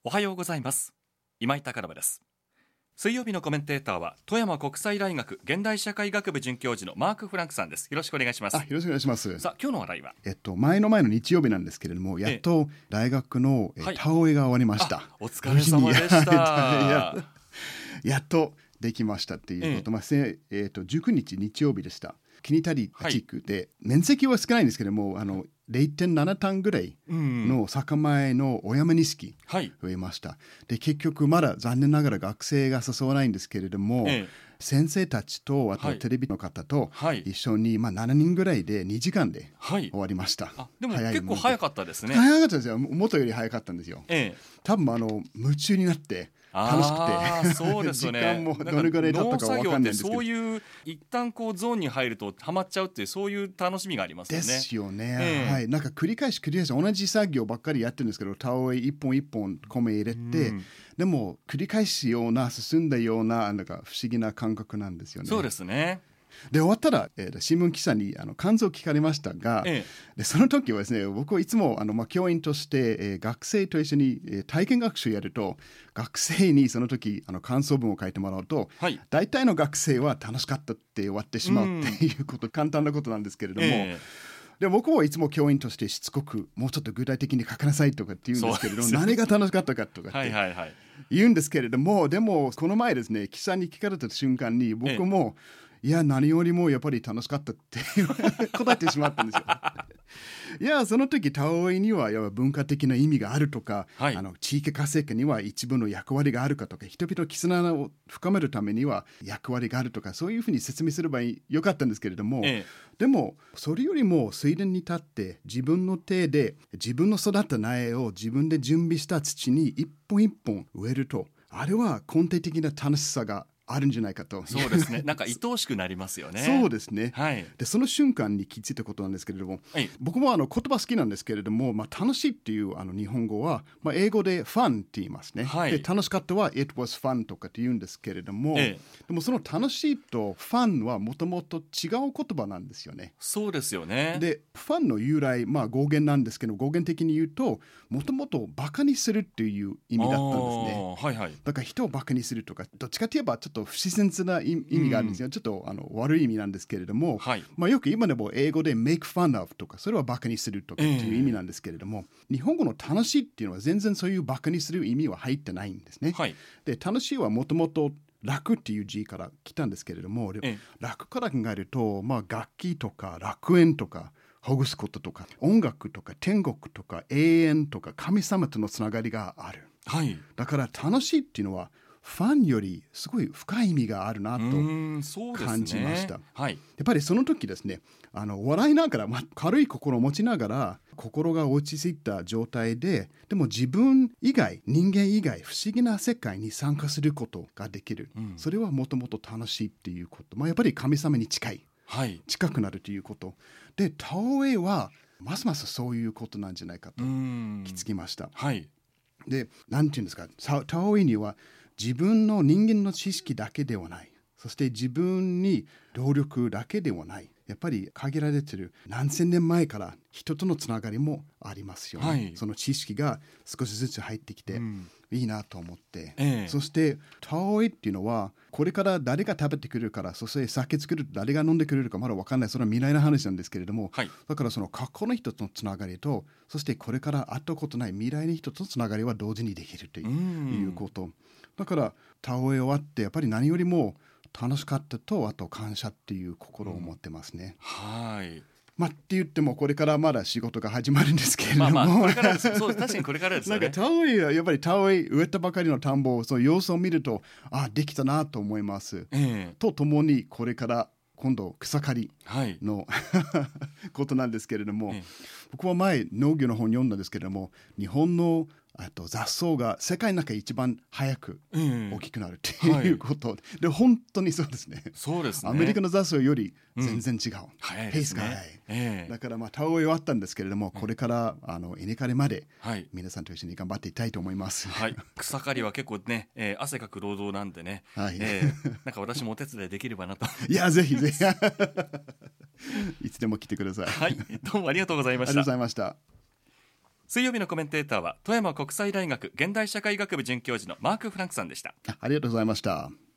おはようございます。今井隆信です。水曜日のコメンテーターは富山国際大学現代社会学部准教授のマーク・フランクさんです。よろしくお願いします。 よろしくお願いします。 さあ今日の話題は、 前の日曜日なんですけれども、やっと大学の田植えが終わりました。 お疲れ様でしたやっとできましたっていうこと、19日日曜日でした。国谷地区で、面積は少ないんですけども、0.7 単ぐらいの酒米のお山錦増えました。で結局まだ残念ながら学生が誘わないんですけれども、先生たちとあとテレビの方と一緒に、7人ぐらいで2時間で終わりました。 でも結構早かったですね。 早かったですよ。元より早かったんですよ。多分夢中になって楽しくて、 そうですよね、 時間もどれぐらい経ったか分かんないんですけど、 そういう一旦こうゾーンに入るとハマっちゃうっていう、そういう楽しみがありますよね。 ですよね。なんか繰り返し同じ作業ばっかりやってるんですけど、田植え一本一本米入れて、でも繰り返すような進んだような、なんか不思議な感覚なんですよね。 そうですね。 で終わったら、新聞記者に感想を聞かれましたが、でその時はですね、僕はいつも教員として、学生と一緒に、体験学習やると、学生にその時感想文を書いてもらうと、大体の学生は楽しかったって終わってしまうっていうこと、簡単なことなんですけれども、で僕はいつも教員としてしつこく、もうちょっと具体的に書かなさいとかって言うんですけれども、何が楽しかったかとかって言うんですけれども、でもこの前ですね、記者に聞かれた瞬間に僕も、いや何よりもやっぱり楽しかったって答えてしまったんですよ。いやその時田植えには文化的な意味があるとか、地域活性化には一部の役割があるかとか、人々の絆を深めるためには役割があるとか、そういうふうに説明すればよかったんですけれども、でもそれよりも水田に立って自分の手で自分の育った苗を自分で準備した土に一本一本植えると、あれは根底的な楽しさがあるんじゃないかと。 そうですね。なんか愛おしくなりますよね。 そうですね。でその瞬間に気づいたことなんですけれども、僕も言葉好きなんですけれども、楽しいっていう日本語は、英語で fun って言いますね。で楽しかったは it was fun とかって言うんですけれども、でもその楽しいと fun はもともと違う言葉なんですよね。 そうですよね。 で fun の由来、語源なんですけど、語源的に言うともともとバカにするっていう意味だったんですね。だから人をバカにするとか、どっちかといえばちょっと不自然な意味があるんですよ。ちょっと悪い意味なんですけれども、よく今でも英語で make fun of とか、それはバカにするとかっていう意味なんですけれども、日本語の楽しいっていうのは全然そういうバカにする意味は入ってないんですね。で楽しいはもともと楽っていう字から来たんですけれども、楽から考えると、楽器とか楽園とかほぐすこととか音楽とか天国とか永遠とか神様とのつながりがある。だから楽しいっていうのはファンよりすごい深い意味があるなと感じました。やっぱりその時ですね、笑いながら、軽い心を持ちながら、心が落ち着いた状態で、でも自分以外、人間以外、不思議な世界に参加することができる。それはもともと楽しいっていうこと、やっぱり神様に近い、近くなるということで、田植えはますますそういうことなんじゃないかと気づきました。で、なんていうんですか、田植えには自分の人間の知識だけではない、そして自分に労力だけではない、やっぱり限られている何千年前から人とのつながりもありますよね。その知識が少しずつ入ってきていいなと思って、そして田植えっていうのはこれから誰が食べてくれるから、そして酒作ると誰が飲んでくれるかまだ分かんない、それは未来の話なんですけれども、だからその過去の人とのつながりと、そしてこれから会ったことない未来の人とのつながりは同時にできるということ。だから田植え終わってやっぱり何よりも楽しかったと、あと感謝っていう心を持ってますね。って言ってもこれからまだ仕事が始まるんですけれども、 これからそう確かにこれからですよね。 なんか田植えはやっぱり田植え植えたばかりの田んぼ、その様子を見るとできたなと思います。とともにこれから今度草刈りの、ことなんですけれども、僕は前農業の本読んだんですけれども、日本の雑草が世界の中で一番早く大きくなるっていうこと、で本当にそうですね。アメリカの雑草より全然違う、ペースが速い、だから田植え終わったんですけれども、これから稲刈りまで皆さんと一緒に頑張っていきたいと思います。 草刈りは結構ね、汗かく労働なんでね、なんか私もお手伝いできればなと。 いやぜひぜひいつでも来てください。 どうもありがとうございました。 ありがとうございました。 水曜日のコメンテーターは富山国際大学現代社会学部准教授のマーク・フランクさんでした。 ありがとうございました。